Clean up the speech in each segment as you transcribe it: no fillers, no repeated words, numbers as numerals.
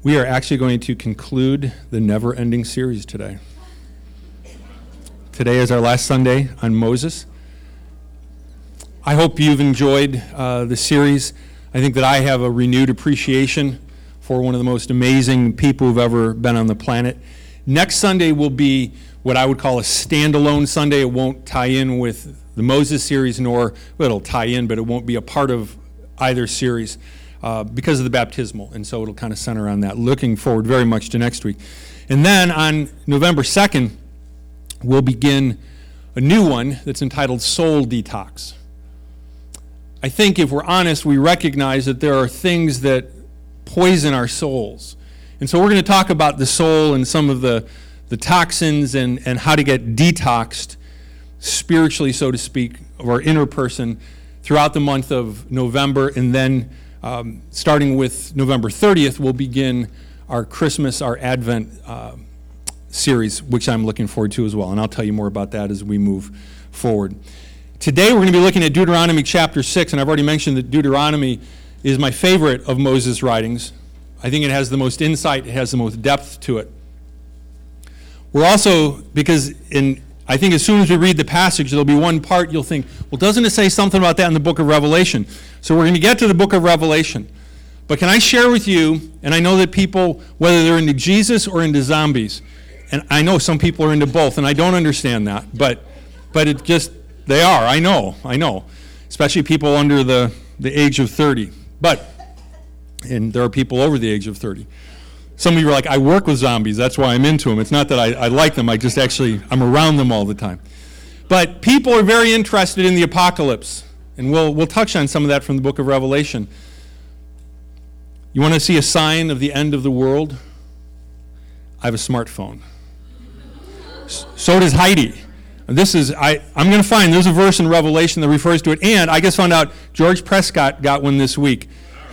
We are actually going to conclude the never-ending series today. Today is our last Sunday on Moses. I hope you've enjoyed the series. I think that I have a renewed appreciation for one of the most amazing people who've ever been on the planet. Next Sunday will be what I would call a standalone Sunday. It won't tie in with the Moses series, nor, well, it'll tie in, but it won't be a part of either series. Because of the baptismal, and so it'll kind of center on that. Looking forward very much to next week. And then on November 2nd, we'll begin a new one that's entitled Soul Detox. I think if we're honest, we recognize that there are things that poison our souls. And so we're going to talk about the soul and some of the toxins and how to get detoxed spiritually, so to speak, of our inner person throughout the month of November, and then starting with November 30th, we'll begin our Christmas, our Advent series, which I'm looking forward to as well. And I'll tell you more about that as we move forward. Today, we're going to be looking at Deuteronomy chapter 6, and I've already mentioned that Deuteronomy is my favorite of Moses' writings. I think it has the most insight, it has the most depth to it. We're also, I think as soon as we read the passage, there'll be one part you'll think, well, doesn't it say something about that in the book of Revelation? So we're going to get to the book of Revelation. But can I share with you, and I know that people, whether they're into Jesus or into zombies, and I know some people are into both, and I don't understand that, but it just, they are, I know, especially people under the age of 30. And there are people over the age of 30. Some of you are like, I work with zombies, that's why I'm into them. It's not that I like them, I'm around them all the time. But people are very interested in the apocalypse, and we'll touch on some of that from the book of Revelation. You want to see a sign of the end of the world? I have a smartphone. So does Heidi. I'm going to find, there's a verse in Revelation that refers to it, and I just found out George Prescott got one this week.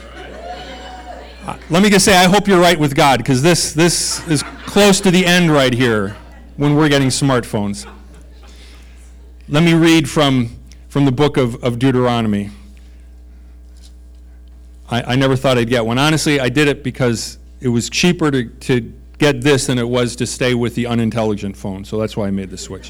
Let me just say, I hope you're right with God, because this is close to the end right here when we're getting smartphones. Let me read from the book of Deuteronomy. I never thought I'd get one. Honestly, I did it because it was cheaper to get this than it was to stay with the unintelligent phone, so that's why I made the switch.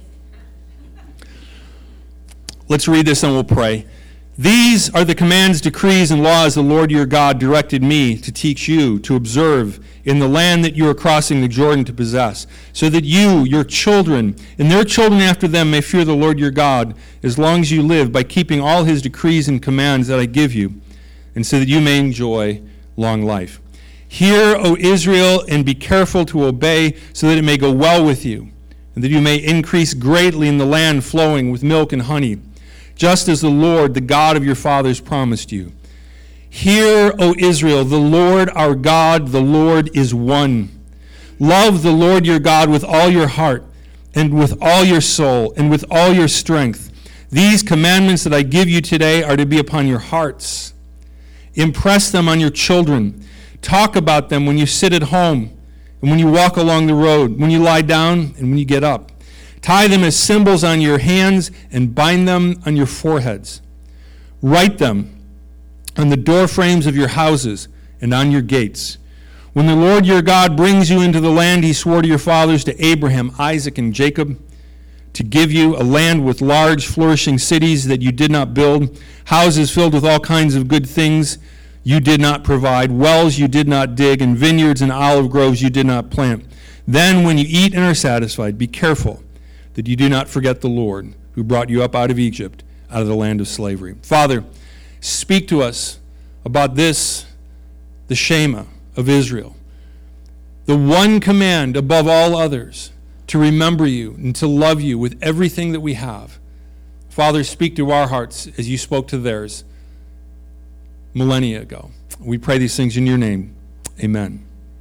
Let's read this and we'll pray. These are the commands, decrees, and laws the Lord your God directed me to teach you to observe in the land that you are crossing the Jordan to possess, so that you, your children, and their children after them may fear the Lord your God as long as you live, by keeping all his decrees and commands that I give you, and so that you may enjoy long life. Hear, O Israel, and be careful to obey, so that it may go well with you, and that you may increase greatly in the land flowing with milk and honey, just as the Lord, the God of your fathers, promised you. Hear, O Israel, the Lord our God, the Lord is one. Love the Lord your God with all your heart, and with all your soul, and with all your strength. These commandments that I give you today are to be upon your hearts. Impress them on your children. Talk about them when you sit at home, and when you walk along the road, when you lie down, and when you get up. Tie them as symbols on your hands and bind them on your foreheads. Write them on the door frames of your houses and on your gates. When the Lord your God brings you into the land he swore to your fathers, to Abraham, Isaac, and Jacob, to give you a land with large, flourishing cities that you did not build, houses filled with all kinds of good things you did not provide, wells you did not dig, and vineyards and olive groves you did not plant. Then when you eat and are satisfied, be careful that you do not forget the Lord who brought you up out of Egypt, out of the land of slavery. Father, speak to us about this, the Shema of Israel, the one command above all others, to remember you and to love you with everything that we have. Father, speak to our hearts as you spoke to theirs millennia ago. We pray these things in your name. Amen.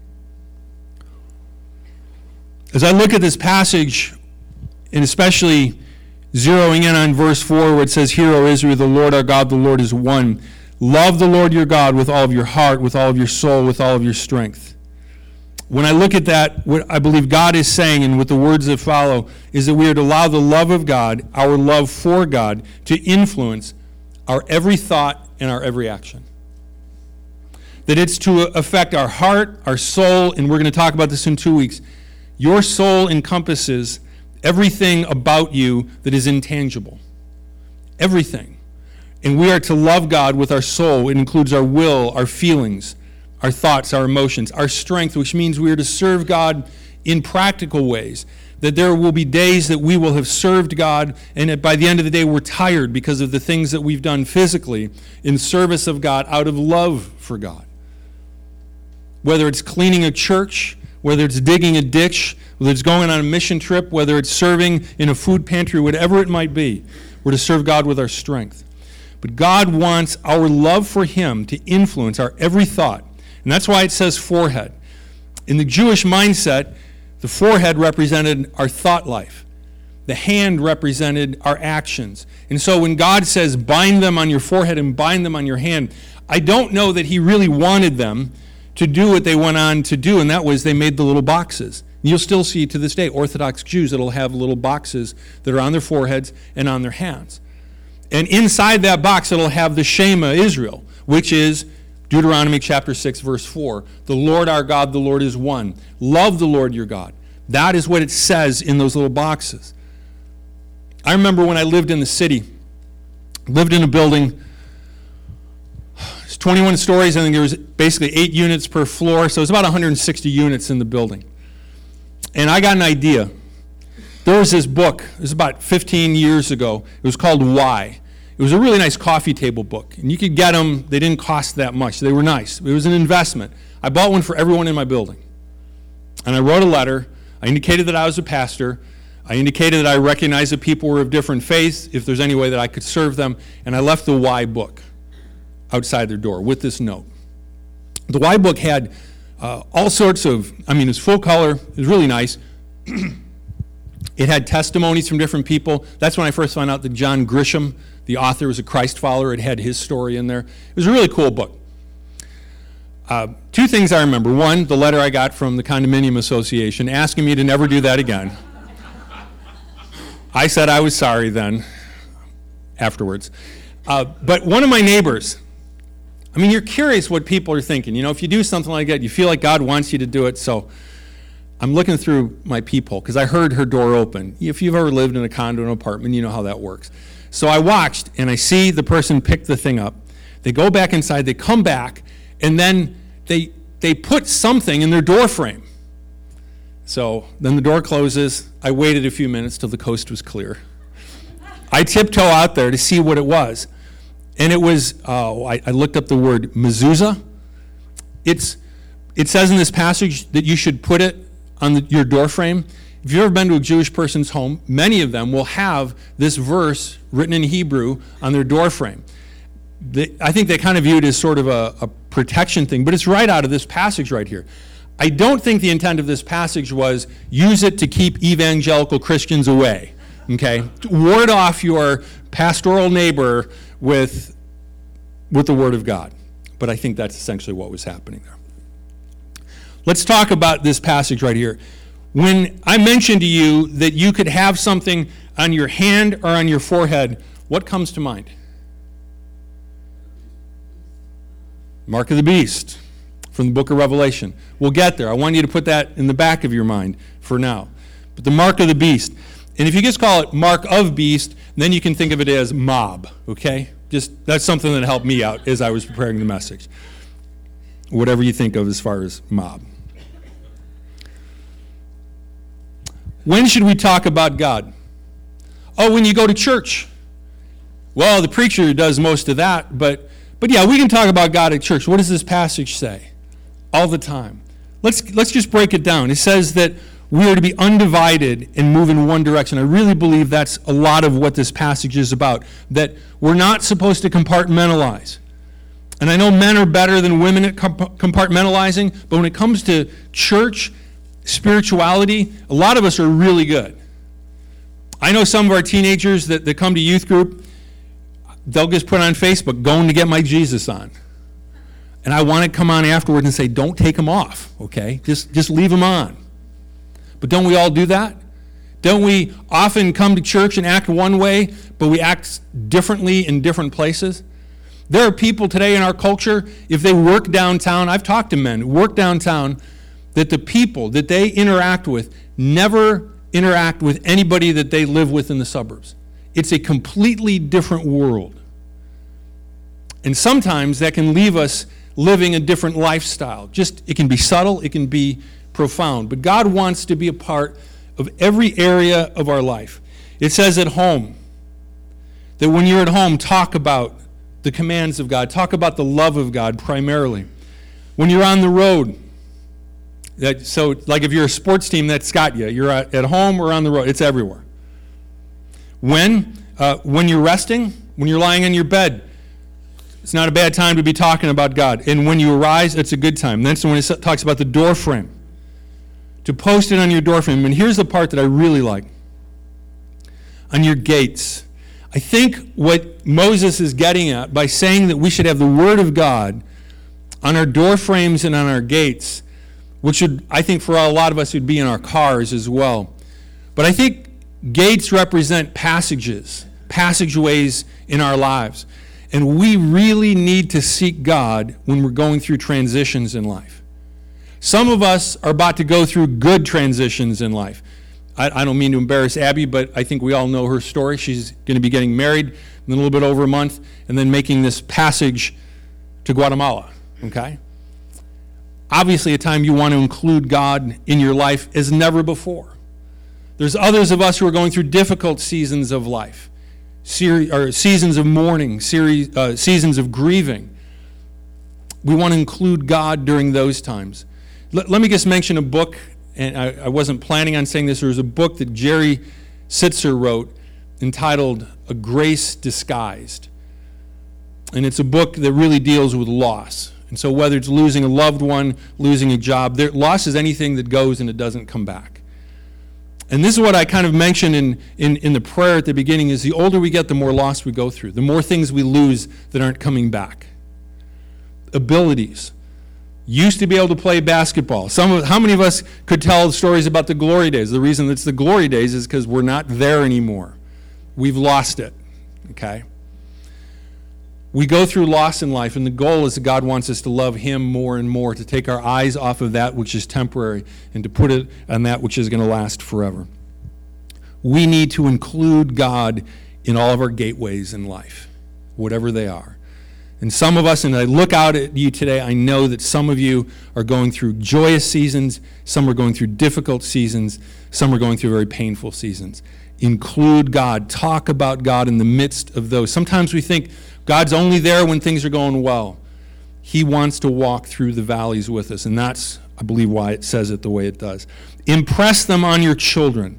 As I look at this passage, and especially zeroing in on verse 4 where it says, Hear, O Israel, the Lord our God, the Lord is one. Love the Lord your God with all of your heart, with all of your soul, with all of your strength. When I look at that, what I believe God is saying, and with the words that follow, is that we are to allow the love of God, our love for God, to influence our every thought and our every action. that it's to affect our heart, our soul, and we're going to talk about this in 2 weeks. Your soul encompasses everything about you that is intangible. Everything. And we are to love God with our soul. It includes our will, our feelings, our thoughts, our emotions, our strength, which means we are to serve God in practical ways. That there will be days that we will have served God, and that by the end of the day we're tired because of the things that we've done physically in service of God out of love for God. Whether it's cleaning a church, whether it's digging a ditch, whether it's going on a mission trip, whether it's serving in a food pantry, whatever it might be, we're to serve God with our strength. But God wants our love for Him to influence our every thought. And that's why it says forehead. In the Jewish mindset, the forehead represented our thought life. The hand represented our actions. And so when God says, bind them on your forehead and bind them on your hand, I don't know that He really wanted them to do what they went on to do, and that was they made the little boxes. You'll still see to this day Orthodox Jews that'll have little boxes that are on their foreheads and on their hands. And inside that box it'll have the Shema Israel, which is Deuteronomy chapter 6, verse 4. The Lord our God, the Lord is one. Love the Lord your God. That is what it says in those little boxes. I remember when I lived in the city, lived in a building, it's 21 stories. I think there was basically 8 units per floor, so it was about 160 units in the building. And I got an idea. There was this book, it was about 15 years ago. It was called Why. It was a really nice coffee table book, and you could get them. They didn't cost that much. They were nice. It was an investment. I bought one for everyone in my building. And I wrote a letter. I indicated that I was a pastor. I indicated that I recognized that people were of different faiths, if there's any way that I could serve them. And I left the Why book outside their door with this note. The Why book had all sorts of, it was full color. It was really nice. It had testimonies from different people. That's when I first found out that John Grisham, the author, was a Christ follower. It had his story in there. It was a really cool book. 2 things I remember. One, the letter I got from the condominium association asking me to never do that again. I said I was sorry then, afterwards. But one of my neighbors, you're curious what people are thinking. If you do something like that, you feel like God wants you to do it. So I'm looking through my peephole because I heard her door open. If you've ever lived in a condo or an apartment, you know how that works. So I watched, and I see the person pick the thing up. They go back inside, they come back, and then they put something in their door frame. So then the door closes. I waited a few minutes till the coast was clear. I tiptoe out there to see what it was. And it was, I looked up the word mezuzah. It says in this passage that you should put it on your door frame. If you've ever been to a Jewish person's home, many of them will have this verse written in Hebrew on their door frame. I think they kind of view it as sort of a protection thing, but it's right out of this passage right here. I don't think the intent of this passage was use it to keep evangelical Christians away, okay? Ward off your pastoral neighbor with the Word of God. But I think that's essentially what was happening there. Let's talk about this passage right here. When I mentioned to you that you could have something on your hand or on your forehead, what comes to mind? Mark of the beast from the book of Revelation. We'll get there. I want you to put that in the back of your mind for now. But the mark of the beast. And if you just call it mark of beast, then you can think of it as mob, okay? That's something that helped me out as I was preparing the message. Whatever you think of as far as mob. When should we talk about God? Oh, when you go to church. Well, the preacher does most of that, but yeah, we can talk about God at church. What does this passage say? All the time. Let's just break it down. It says that we are to be undivided and move in one direction. I really believe that's a lot of what this passage is about, that we're not supposed to compartmentalize. And I know men are better than women at compartmentalizing, but when it comes to church, spirituality, a lot of us are really good. I know some of our teenagers that come to youth group, they'll just put on Facebook, going to get my Jesus on. And I want to come on afterwards and say, don't take him off, okay? Just leave him on. But don't we all do that? Don't we often come to church and act one way, but we act differently in different places? There are people today in our culture, if they work downtown, I've talked to men who work downtown, that the people that they interact with never interact with anybody that they live with in the suburbs. It's a completely different world. And sometimes that can leave us living a different lifestyle. It can be subtle, it can be profound. But God wants to be a part of every area of our life. It says at home, that when you're at home, talk about the commands of God. Talk about the love of God primarily. When you're on the road, so like if you're a sports team, that's got you. You're at home or on the road. It's everywhere. When you're resting, when you're lying in your bed, it's not a bad time to be talking about God. And when you arise, it's a good time. That's when it talks about the door frame. To post it on your door frame. And here's the part that I really like. On your gates. I think what Moses is getting at by saying that we should have the Word of God on our door frames and on our gates, which should, I think for a lot of us, would be in our cars as well. But I think gates represent passageways in our lives. And we really need to seek God when we're going through transitions in life. Some of us are about to go through good transitions in life. I don't mean to embarrass Abby, but I think we all know her story. She's going to be getting married in a little bit over a month and then making this passage to Guatemala, okay? Obviously, a time you want to include God in your life as never before. There's others of us who are going through difficult seasons of life, seasons of mourning, seasons of grieving. We want to include God during those times. Let me just mention a book. And I wasn't planning on saying this. There was a book that Jerry Sitzer wrote entitled A Grace Disguised. And it's a book that really deals with loss. And so whether it's losing a loved one, losing a job, loss is anything that goes and it doesn't come back. And this is what I kind of mentioned in the prayer at the beginning, is the older we get, the more loss we go through, the more things we lose that aren't coming back. Abilities. Used to be able to play basketball. How many of us could tell stories about the glory days? The reason it's the glory days is because we're not there anymore. We've lost it, okay? We go through loss in life, and the goal is that God wants us to love Him more and more, to take our eyes off of that which is temporary and to put it on that which is going to last forever. We need to include God in all of our gateways in life, whatever they are. And some of us, and I look out at you today, I know that some of you are going through joyous seasons, some are going through difficult seasons, some are going through very painful seasons. Include God. Talk about God in the midst of those. Sometimes we think God's only there when things are going well. He wants to walk through the valleys with us, and that's, I believe, why it says it the way it does. Impress them on your children.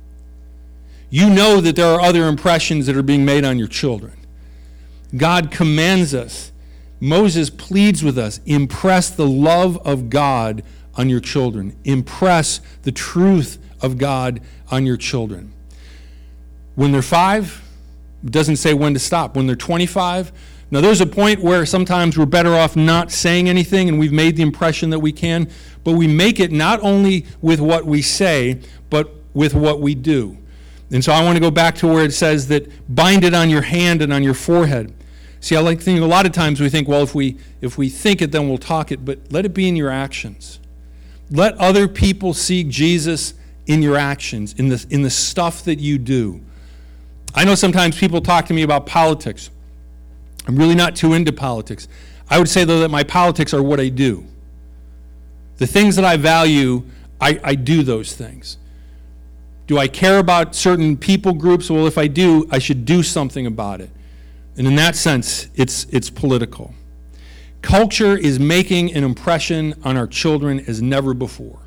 You know that there are other impressions that are being made on your children. God commands us. Moses pleads with us, impress the love of God on your children. Impress the truth of God on your children. When they're 5, it doesn't say when to stop. When they're 25, now there's a point where sometimes we're better off not saying anything, and we've made the impression that we can, but we make it not only with what we say, but with what we do. And so I want to go back to where it says that bind it on your hand and on your forehead. See, I like to think a lot of times we think, well, if we think it, then we'll talk it, but let it be in your actions. Let other people see Jesus in your actions, in the stuff that you do. I know sometimes people talk to me about politics. I'm really not too into politics. I would say, though, that my politics are what I do. The things that I value, I do those things. Do I care about certain people groups? Well, if I do, I should do something about it. And in that sense, it's political. Culture is making an impression on our children as never before.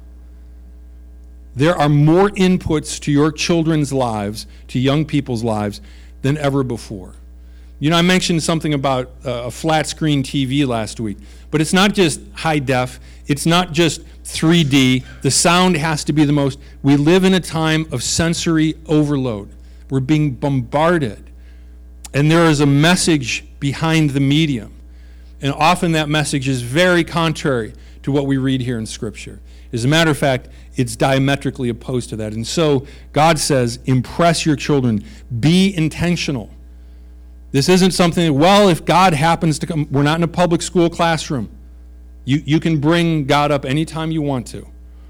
There are more inputs to your children's lives, to young people's lives, than ever before. You know, I mentioned something about a flat screen TV last week, but it's not just high def, it's not just 3D. The sound has to be the most. We live in a time of sensory overload. We're being bombarded. And there is a message behind the medium. And often that message is very contrary to what we read here in Scripture. As a matter of fact, it's diametrically opposed to that. And so God says, impress your children. Be intentional. This isn't something that, well, if God happens to come, we're not in a public school classroom. You can bring God up anytime you want to.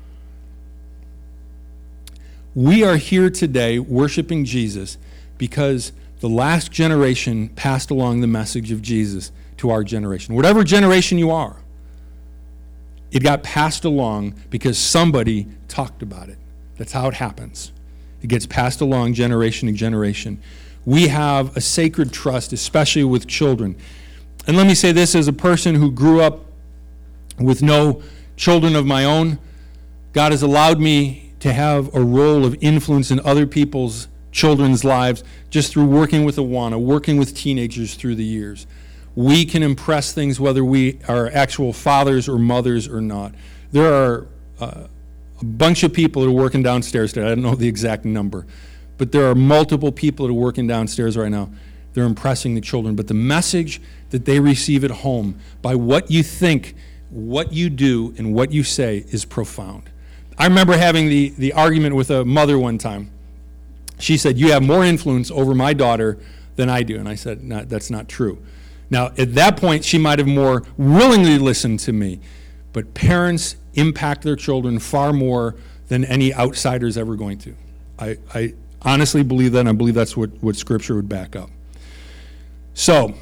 We are here today worshiping Jesus because the last generation passed along the message of Jesus to our generation. Whatever generation you are, it got passed along because somebody talked about it. That's how it happens. It gets passed along generation to generation. We have a sacred trust, especially with children. And let me say this, as a person who grew up with no children of my own, God has allowed me to have a role of influence in other people's children's lives just through working with Awana, working with teenagers through the years. We can impress things whether we are actual fathers or mothers or not. There are a bunch of people that are working downstairs today. I don't know the exact number, but there are multiple people that are working downstairs right now. They're impressing the children. But the message that they receive at home by what you think, what you do, and what you say is profound. I remember having the argument with a mother one time. She said, "You have more influence over my daughter than I do." And I said, "No, that's not true." Now, at that point, she might have more willingly listened to me. But parents impact their children far more than any outsider's ever going to. I honestly believe that, and I believe that's what Scripture would back up. So,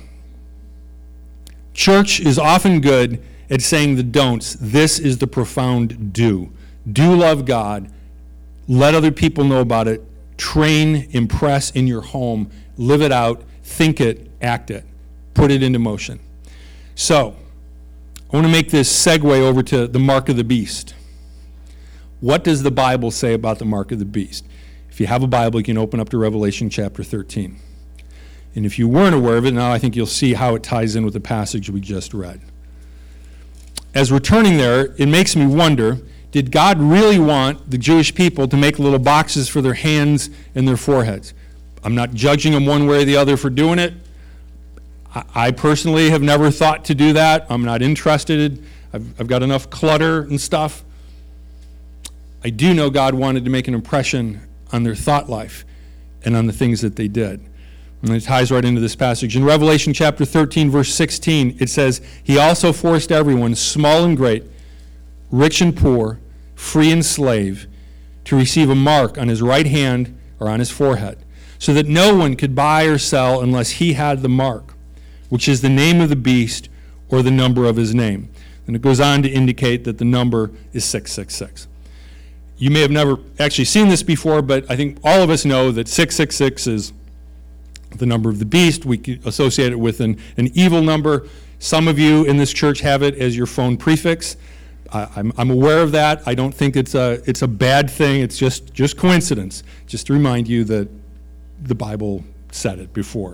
church is often good at saying the don'ts. This is the profound do. Do love God. Let other people know about it. Train, impress in your home. Live it out. Think it. Act it. Put it into motion. So, I want to make this segue over to the mark of the beast. What does the Bible say about the mark of the beast? If you have a Bible, you can open up to Revelation chapter 13. And if you weren't aware of it, now I think you'll see how it ties in with the passage we just read. As we're turning there, it makes me wonder, did God really want the Jewish people to make little boxes for their hands and their foreheads? I'm not judging them one way or the other for doing it. I personally have never thought to do that. I'm not interested. I've got enough clutter and stuff. I do know God wanted to make an impression on their thought life and on the things that they did. And it ties right into this passage. In Revelation chapter 13, verse 16, it says, "He also forced everyone, small and great, rich and poor, free and slave, to receive a mark on his right hand or on his forehead, so that no one could buy or sell unless he had the mark, which is the name of the beast or the number of his name." And it goes on to indicate that the number is 666. You may have never actually seen this before, but I think all of us know that 666 is the number of the beast. We associate it with an evil number. Some of you in this church have it as your phone prefix. I'm aware of that. I don't think it's a bad thing. It's just coincidence. Just to remind you that the Bible said it before.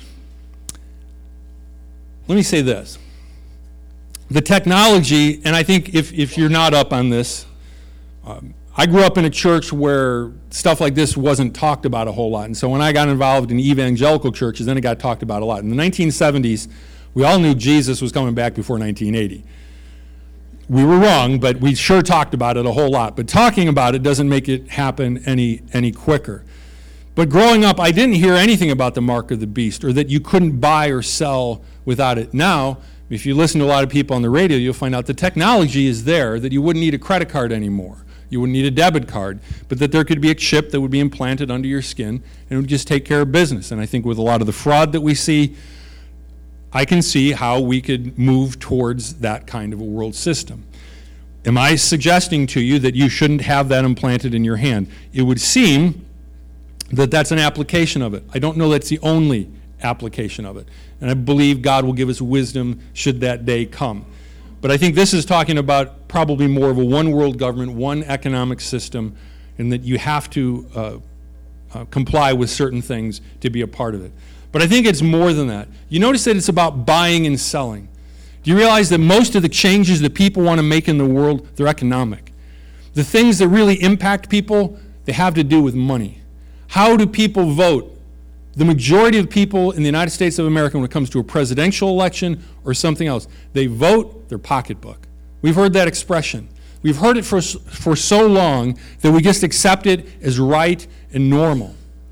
Let me say this. The technology, and I think if you're not up on this, I grew up in a church where stuff like this wasn't talked about a whole lot. And so when I got involved in evangelical churches, then it got talked about a lot. In the 1970s, we all knew Jesus was coming back before 1980. We were wrong, but we sure talked about it a whole lot. But talking about it doesn't make it happen any quicker. But growing up, I didn't hear anything about the mark of the beast or that you couldn't buy or sell without it. Now, if you listen to a lot of people on the radio, you'll find out the technology is there, that you wouldn't need a credit card anymore. You wouldn't need a debit card, but that there could be a chip that would be implanted under your skin and it would just take care of business. And I think with a lot of the fraud that we see, I can see how we could move towards that kind of a world system. Am I suggesting to you that you shouldn't have that implanted in your hand? It would seem that that's an application of it. I don't know that's the only application of it. And I believe God will give us wisdom should that day come. But I think this is talking about probably more of a one world government, one economic system, and that you have to comply with certain things to be a part of it. But I think it's more than that. You notice that it's about buying and selling. Do you realize that most of the changes that people want to make in the world, they're economic? The things that really impact people, they have to do with money. How do people vote? The majority of people in the United States of America, when it comes to a presidential election or something else, they vote their pocketbook. We've heard that expression. We've heard it for so long that we just accept it as right and normal.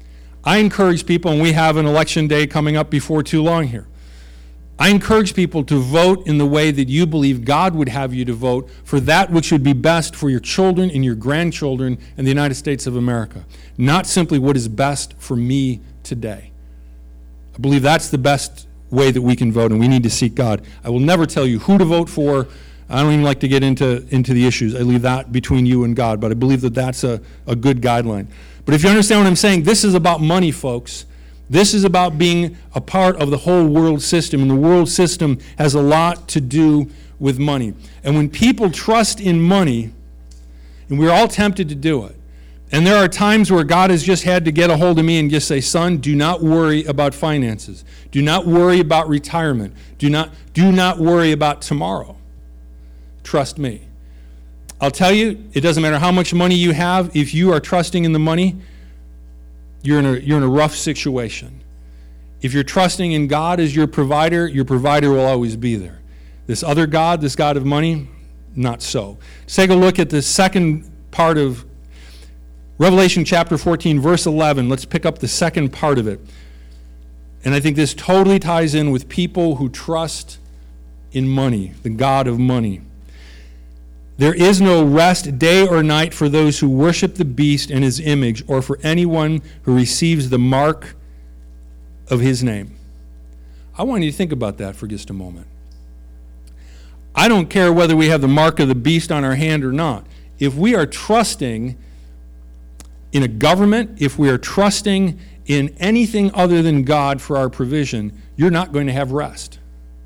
I encourage people, and we have an election day coming up before too long here. I encourage people to vote in the way that you believe God would have you to vote for that which would be best for your children and your grandchildren in the United States of America, not simply what is best for me today. I believe that's the best way that we can vote, and we need to seek God. I will never tell you who to vote for. I don't even like to get into the issues. I leave that between you and God, but I believe that that's a good guideline. But if you understand what I'm saying, this is about money, folks. This is about being a part of the whole world system, and the world system has a lot to do with money. And when people trust in money, and we're all tempted to do it, and there are times where God has just had to get a hold of me and just say, son, do not worry about finances. Do not worry about retirement. Do not worry about tomorrow. Trust me. I'll tell you, it doesn't matter how much money you have, if you are trusting in the money, you're in a rough situation. If you're trusting in God as your provider will always be there. This other God, this God of money, not so. Let's take a look at the second part of Revelation chapter 14, verse 11. Let's pick up the second part of it. And I think this totally ties in with people who trust in money, the God of money. There is no rest day or night for those who worship the beast and his image, or for anyone who receives the mark of his name. I want you to think about that for just a moment. I don't care whether we have the mark of the beast on our hand or not. If we are trusting in a government, if we are trusting in anything other than God for our provision, you're not going to have rest.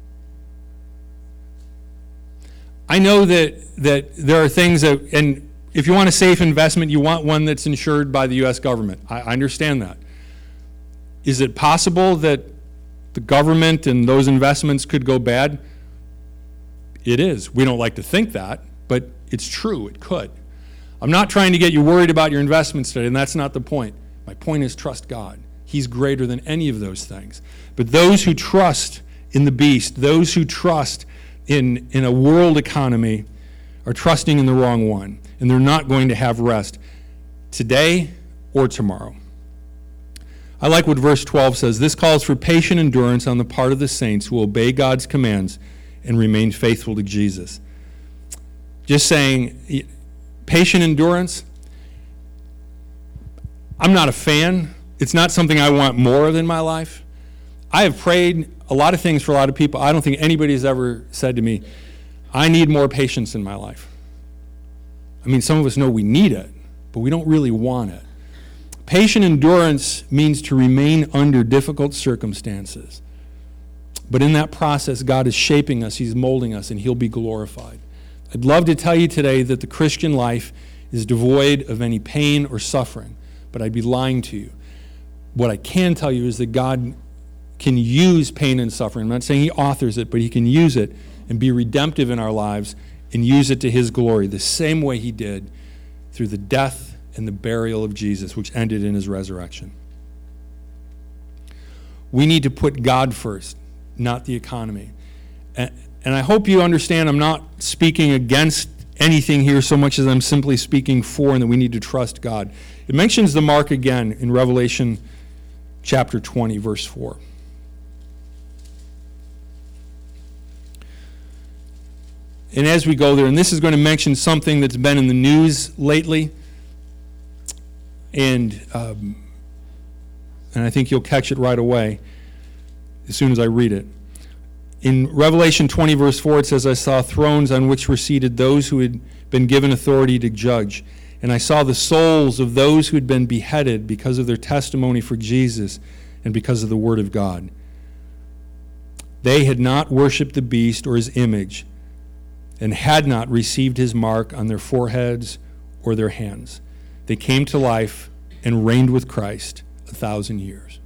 I know that there are things that, and if you want a safe investment, you want one that's insured by the U.S. government. I understand that. Is it possible that the government and those investments could go bad? It is. We don't like to think that, but it's true. It could. I'm not trying to get you worried about your investments today, and that's not the point. My point is trust God. He's greater than any of those things. But those who trust in the beast, those who trust in a world economy are trusting in the wrong one, and they're not going to have rest today or tomorrow. I like what verse 12 says. This calls for patient endurance on the part of the saints who obey God's commands and remain faithful to Jesus. Just saying, patient endurance, I'm not a fan. It's not something I want more of in my life. I have prayed a lot of things for a lot of people. I don't think anybody has ever said to me, I need more patience in my life. I mean, some of us know we need it, but we don't really want it. Patient endurance means to remain under difficult circumstances. But in that process, God is shaping us, He's molding us, and He'll be glorified. I'd love to tell you today that the Christian life is devoid of any pain or suffering, but I'd be lying to you. What I can tell you is that God can use pain and suffering. I'm not saying He authors it, but He can use it and be redemptive in our lives and use it to His glory, the same way He did through the death and the burial of Jesus, which ended in His resurrection. We need to put God first, not the economy. And I hope you understand I'm not speaking against anything here so much as I'm simply speaking for, and that we need to trust God. It mentions the mark again in Revelation chapter 20, verse 4. And as we go there, and this is going to mention something that's been in the news lately, and I think you'll catch it right away as soon as I read it. In Revelation 20, verse 4, it says, I saw thrones on which were seated those who had been given authority to judge. And I saw the souls of those who had been beheaded because of their testimony for Jesus and because of the word of God. They had not worshipped the beast or his image, and had not received his mark on their foreheads or their hands. They came to life and reigned with Christ 1,000 years.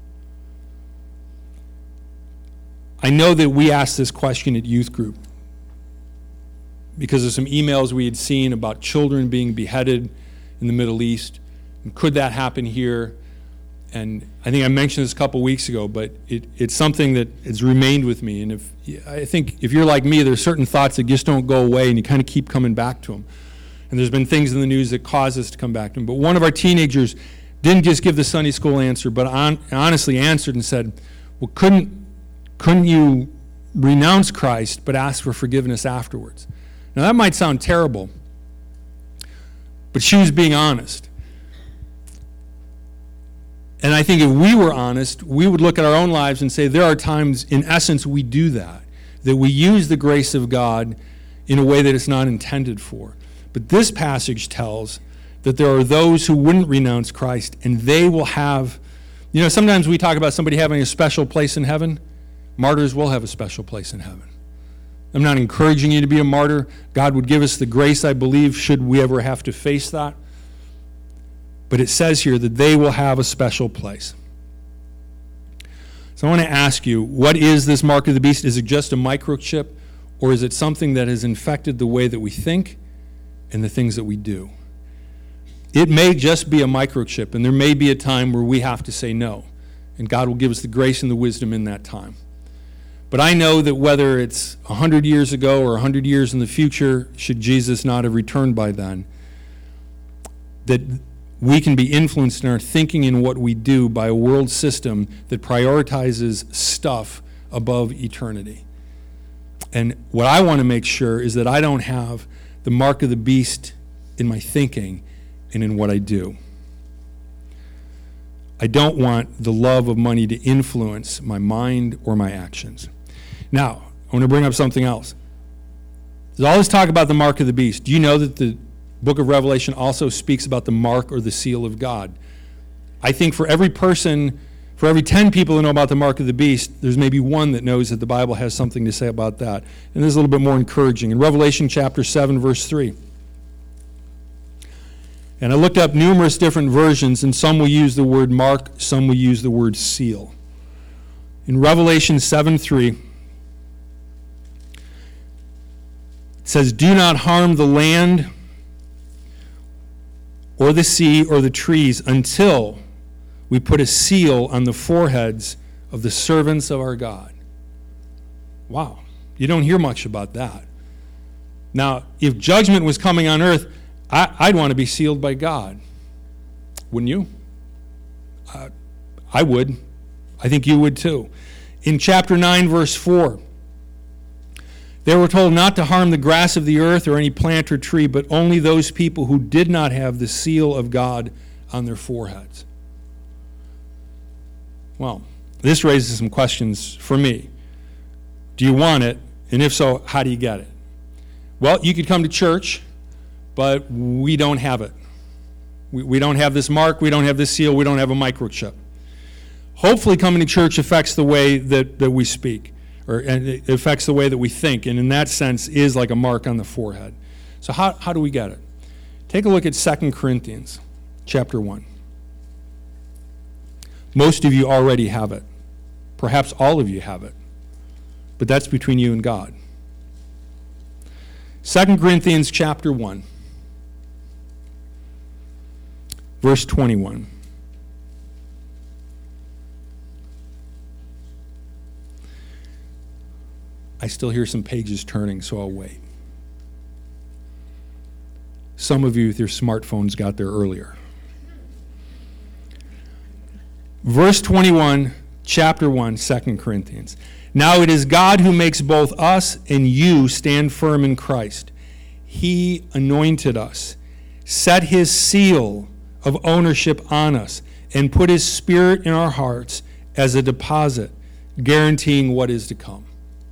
I know that we asked this question at youth group because of some emails we had seen about children being beheaded in the Middle East. And could that happen here? And I think I mentioned this a couple weeks ago, but it's something that has remained with me. And I think if you're like me, there's certain thoughts that just don't go away, and you kind of keep coming back to them. And there's been things in the news that cause us to come back to them. But one of our teenagers didn't just give the Sunday school answer, but honestly answered and said, well, couldn't you renounce Christ but ask for forgiveness afterwards? Now that might sound terrible, but she was being honest. And I think if we were honest, we would look at our own lives and say there are times, in essence, we do that we use the grace of God in a way that it's not intended for. But this passage tells that there are those who wouldn't renounce Christ, and they will have, sometimes we talk about somebody having a special place in heaven. Martyrs will have a special place in heaven. I'm not encouraging you to be a martyr. God would give us the grace, I believe, should we ever have to face that. But it says here that they will have a special place. So I want to ask you, what is this mark of the beast? Is it just a microchip, or is it something that has infected the way that we think and the things that we do? It may just be a microchip, and there may be a time where we have to say no, and God will give us the grace and the wisdom in that time. But I know that whether it's 100 years ago or 100 years in the future, should Jesus not have returned by then, that we can be influenced in our thinking and what we do by a world system that prioritizes stuff above eternity. And what I want to make sure is that I don't have the mark of the beast in my thinking and in what I do. I don't want the love of money to influence my mind or my actions. Now, I want to bring up something else. There's all this talk about the mark of the beast. Do you know that the book of Revelation also speaks about the mark or the seal of God? I think for every 10 people who know about the mark of the beast, there's maybe one that knows that the Bible has something to say about that. And this is a little bit more encouraging. In Revelation chapter 7, verse 3. And I looked up numerous different versions, and some will use the word mark, some will use the word seal. In Revelation 7:3, it says, "Do not harm the land or the sea or the trees until we put a seal on the foreheads of the servants of our God." Wow, you don't hear much about that. Now, if judgment was coming on earth, I'd want to be sealed by God. Wouldn't you? I would. I think you would too. In chapter 9, verse 4, they were told not to harm the grass of the earth or any plant or tree, but only those people who did not have the seal of God on their foreheads. Well, this raises some questions for me. Do you want it? And if so, how do you get it? Well, you could come to church, but we don't have it. We don't have this mark, we don't have this seal, we don't have a microchip. Hopefully coming to church affects the way that we speak, and it affects the way that we think, and in that sense is like a mark on the forehead. So how do we get it? Take a look at 2 Corinthians chapter 1. Most of you already have it. Perhaps all of you have it. But that's between you and God. 2 Corinthians chapter 1. Verse 21. I still hear some pages turning, so I'll wait. Some of you with your smartphones got there earlier. Verse 21, chapter 1, 2 Corinthians. "Now it is God who makes both us and you stand firm in Christ. He anointed us, set his seal of ownership on us, and put his Spirit in our hearts as a deposit, guaranteeing what is to come."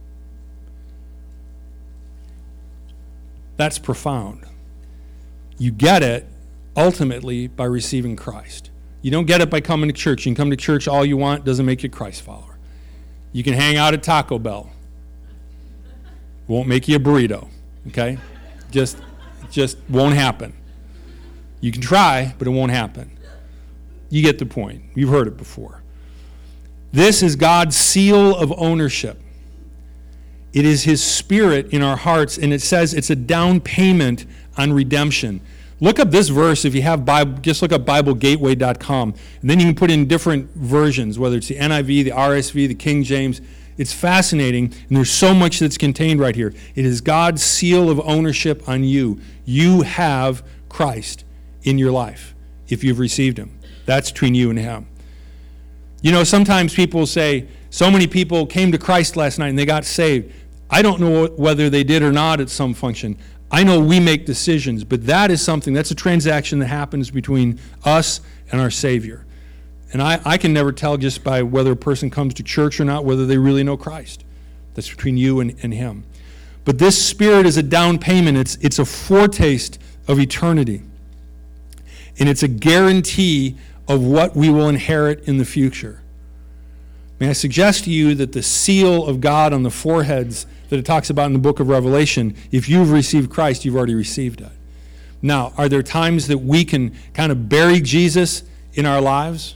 That's profound. You get it ultimately by receiving Christ. You don't get it by coming to church. You can come to church all you want, doesn't make you a Christ follower. You can hang out at Taco Bell. Won't make you a burrito, okay? Just won't happen. You can try, but it won't happen. You get the point. You've heard it before. This is God's seal of ownership. It is his Spirit in our hearts, and it says it's a down payment on redemption. Look up this verse if you have Bible. Just look up BibleGateway.com, and then you can put in different versions, whether it's the NIV, the RSV, the King James. It's fascinating, and there's so much that's contained right here. It is God's seal of ownership on you. You have Christ in your life if you've received him. That's between you and him. You know, sometimes people say, so many people came to Christ last night and they got saved. I don't know whether they did or not at some function. I know we make decisions, but that is something, that's a transaction that happens between us and our Savior. And I can never tell just by whether a person comes to church or not, whether they really know Christ. That's between you and him. But this Spirit is a down payment. It's a foretaste of eternity. And it's a guarantee of what we will inherit in the future. May I suggest to you that the seal of God on the foreheads that it talks about in the book of Revelation, if you've received Christ, you've already received it. Now, are there times that we can kind of bury Jesus in our lives?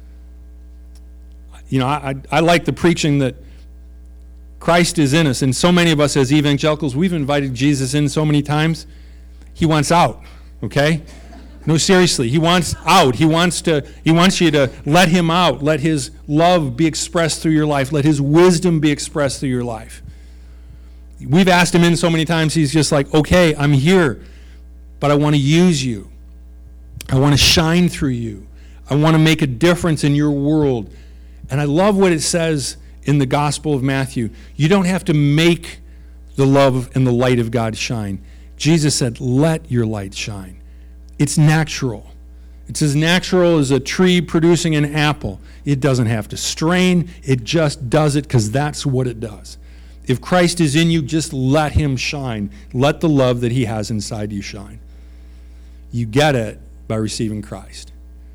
You know, I like the preaching that Christ is in us, and so many of us as evangelicals, we've invited Jesus in so many times. He wants out, okay? No, seriously, he wants out. He wants you to let him out. Let his love be expressed through your life. Let his wisdom be expressed through your life. We've asked him in so many times, he's just like, okay, I'm here, but I want to use you. I want to shine through you. I want to make a difference in your world. And I love what it says in the Gospel of Matthew. You don't have to make the love and the light of God shine. Jesus said, let your light shine. It's natural. It's as natural as a tree producing an apple. It doesn't have to strain. It just does it because that's what it does. If Christ is in you, just let him shine. Let the love that he has inside you shine. You get it by receiving Christ.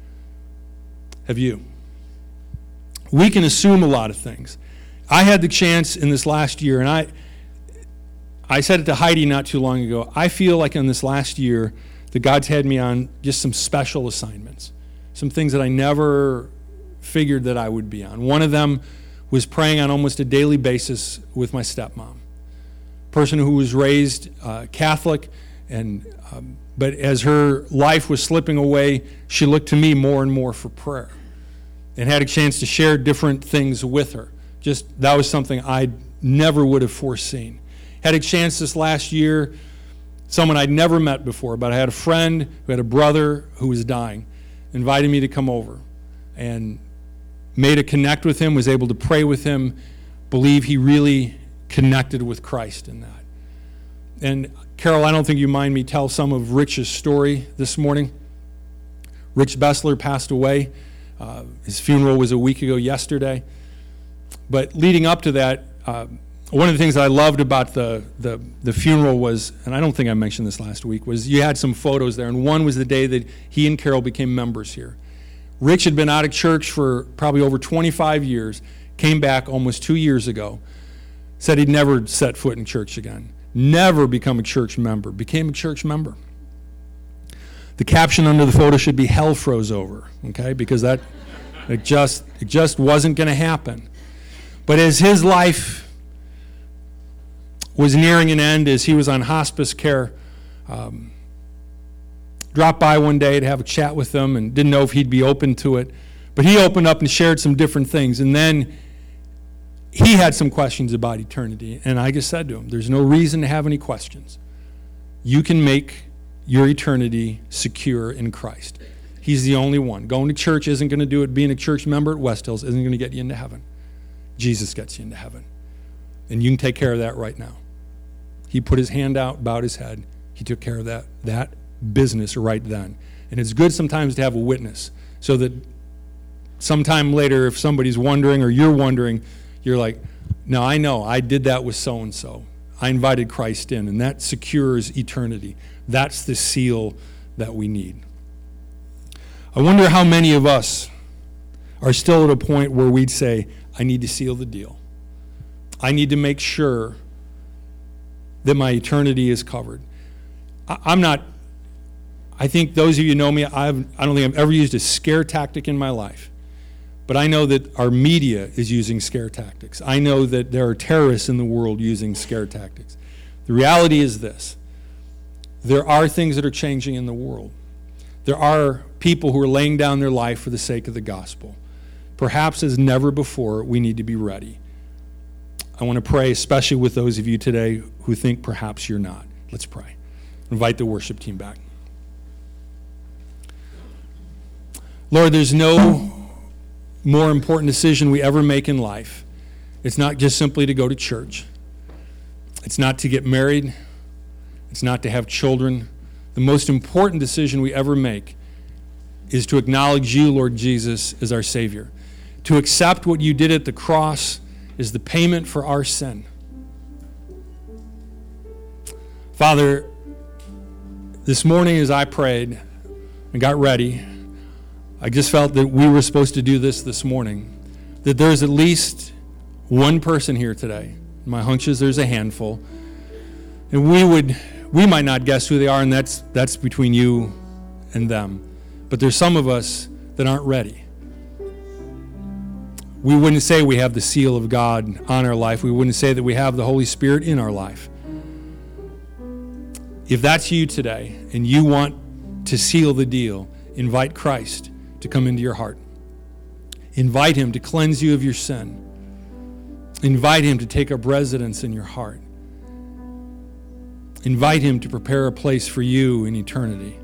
Have you? We can assume a lot of things. I had the chance in this last year, and I said it to Heidi not too long ago, I feel like in this last year that God's had me on just some special assignments, some things that I never figured that I would be on. One of them was praying on almost a daily basis with my stepmom, person who was raised Catholic, but as her life was slipping away, she looked to me more and more for prayer and had a chance to share different things with her. Just that was something I never would have foreseen. Had a chance this last year, someone I'd never met before, but I had a friend who had a brother who was dying, invited me to come over and made a connect with him, was able to pray with him, believe he really connected with Christ in that. And Carol, I don't think you mind me tell some of Rich's story this morning. Rich Bessler passed away. His funeral was a week ago yesterday. But leading up to that, one of the things that I loved about the funeral was, and I don't think I mentioned this last week, was you had some photos there, and one was the day that he and Carol became members here. Rich had been out of church for probably over 25 years, came back almost 2 years ago, said he'd never set foot in church again, never become a church member, became a church member. The caption under the photo should be "Hell froze over," okay, because it just wasn't going to happen. But as his life was nearing an end, as he was on hospice care, dropped by one day to have a chat with them and didn't know if he'd be open to it. But he opened up and shared some different things. And then he had some questions about eternity. And I just said to him, there's no reason to have any questions. You can make your eternity secure in Christ. He's the only one. Going to church isn't going to do it. Being a church member at West Hills isn't going to get you into heaven. Jesus gets you into heaven. And you can take care of that right now. He put his hand out, bowed his head. He took care of that business right then. And it's good sometimes to have a witness so that sometime later, if somebody's wondering or you're wondering, you're like, no, I know. I did that with so-and-so. I invited Christ in, and that secures eternity. That's the seal that we need. I wonder how many of us are still at a point where we'd say, I need to seal the deal. I need to make sure that my eternity is covered. I think those of you who know me, I don't think I've ever used a scare tactic in my life. But I know that our media is using scare tactics. I know that there are terrorists in the world using scare tactics. The reality is this. There are things that are changing in the world. There are people who are laying down their life for the sake of the gospel. Perhaps as never before, we need to be ready. I want to pray, especially with those of you today who think perhaps you're not. Let's pray. Invite the worship team back. Lord, there's no more important decision we ever make in life. It's not just simply to go to church. It's not to get married. It's not to have children. The most important decision we ever make is to acknowledge you, Lord Jesus, as our Savior. To accept what you did at the cross as the payment for our sin. Father, this morning as I prayed and got ready, I just felt that we were supposed to do this morning. That there's at least one person here today. My hunch is there's a handful. And we might not guess who they are, and that's between you and them. But there's some of us that aren't ready. We wouldn't say we have the seal of God on our life. We wouldn't say that we have the Holy Spirit in our life. If that's you today and you want to seal the deal, invite Christ to come into your heart. Invite him to cleanse you of your sin. Invite him to take up residence in your heart. Invite him to prepare a place for you in eternity.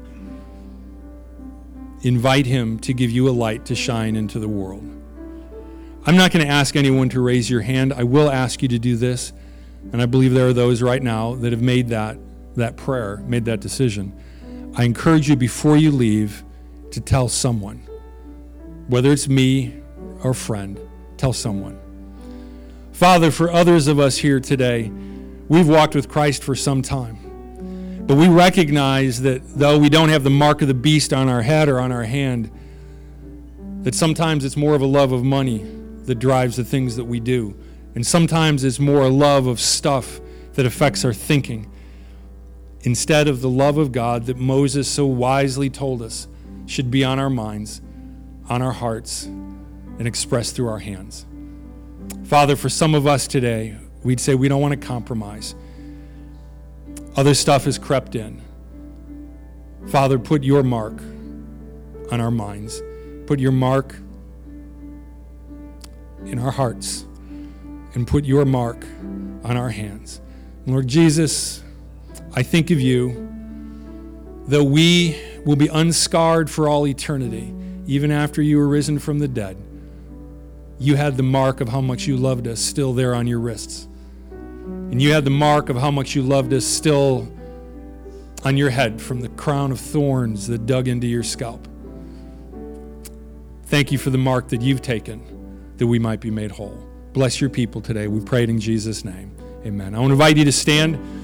Invite him to give you a light to shine into the world. I'm not going to ask anyone to raise your hand. I will ask you to do this, and I believe there are those right now that have made that prayer, made that decision. I encourage you before you leave to tell someone, whether it's me or a friend, tell someone. Father, for others of us here today, we've walked with Christ for some time. But we recognize that though we don't have the mark of the beast on our head or on our hand, that sometimes it's more of a love of money that drives the things that we do. And sometimes it's more a love of stuff that affects our thinking, instead of the love of God that Moses so wisely told us should be on our minds, on our hearts, and expressed through our hands. Father, for some of us today, we'd say we don't want to compromise. Other stuff has crept in. Father, put your mark on our minds. Put your mark in our hearts. And put your mark on our hands. Lord Jesus, I think of you, though we will be unscarred for all eternity, even after you were risen from the dead, you had the mark of how much you loved us still there on your wrists. And you had the mark of how much you loved us still on your head from the crown of thorns that dug into your scalp. Thank you for the mark that you've taken that we might be made whole. Bless your people today. We pray it in Jesus' name. Amen. I want to invite you to stand.